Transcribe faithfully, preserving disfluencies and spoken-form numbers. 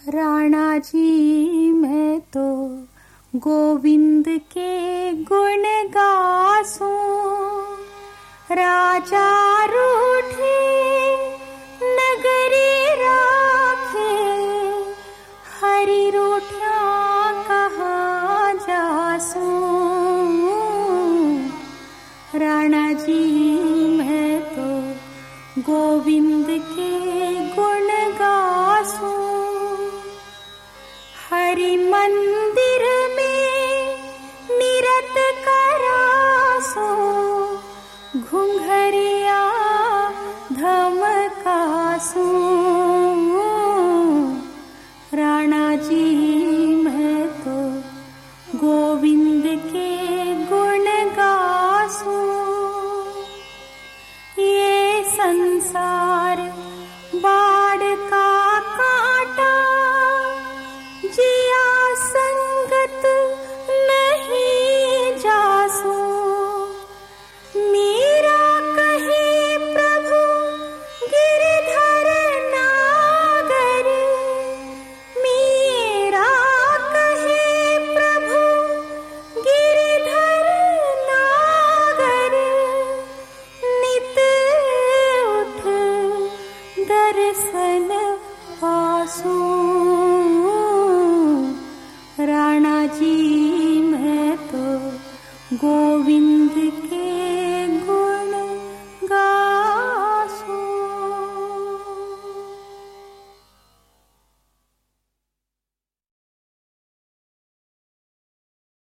राणा जी मैं तो गोविंद के गुण गासूं, राजा रूठे नगरी राखे, हरि रूठा कहाँ जासूं। राणा जी मैं तो गोविंद के गुण गासूं, हरि मंदिर में निरत करासो, घुंघरिया धमकासूं। राणा जी मैं तो गोविंद के गुण गासूं, ये संसार बाढ़ का कांटा, जिया संगत नहीं जासो। मीरा कहे प्रभु गिरधर नागर, मीरा कहे प्रभु गिरधर नागर, नित उठ दर्शन पासो। राणा जी मैं तो गोविंद के